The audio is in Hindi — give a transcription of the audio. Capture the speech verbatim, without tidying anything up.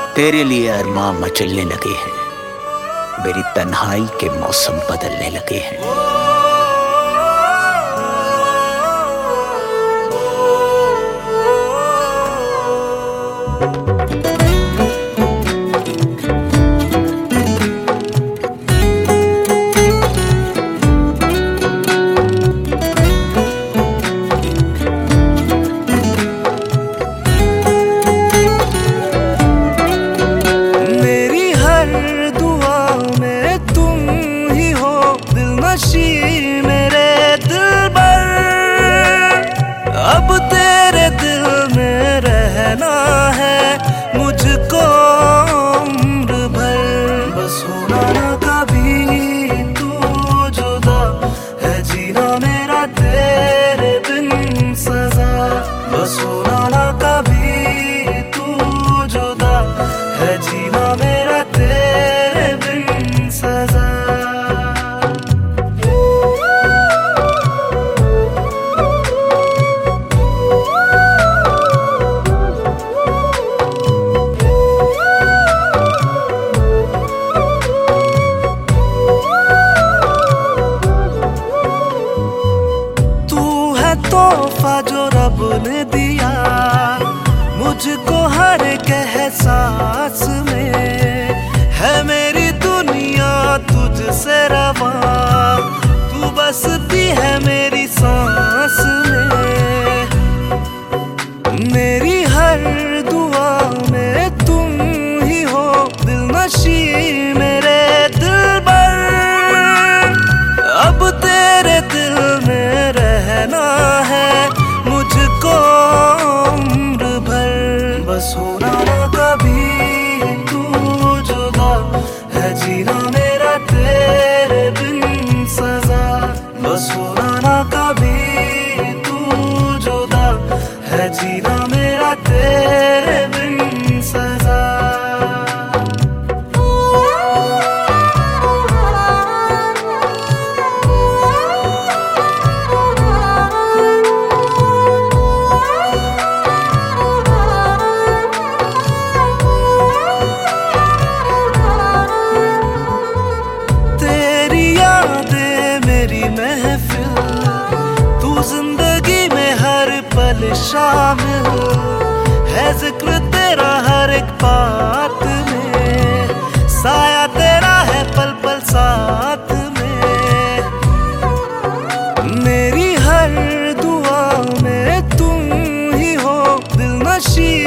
तेरे लिए अरमां मचलने लगे हैं, मेरी तन्हाई के मौसम बदलने लगे हैं। मेरे दिलबर, अब तेरे दिल में रहना है मुझको उम्र भर। बस होना ना कभी तू जुदा, है जीना मेरा तेरे बिन सजा। बस होना ना कभी तू जुदा, है जीना मेरा तेरे बिन सजा। तोहफा जो रब ने दिया मुझको हर एक एहसास में, है मेरी दुनिया तुझसे रवा, तू बसती है मेरी सांस में। मेरी हर दुआ में तुम ही हो दिलनशी मेरे दिलबर, अब तेरे दिल में रहना है मुझको उम्र भर। बस होना ना कभी तू जुदा, है जीना मेरा तेरे बिन सजा। बस होना ना कभी तू जुदा, है जीना मेरा तेरे बिन सजा। महफिल तू जिंदगी में हर पल शामिल है, जिक्र तेरा हर एक बात में, साया तेरा है पल पल साथ में। मेरी हर दुआ में तुम ही हो दिलनशी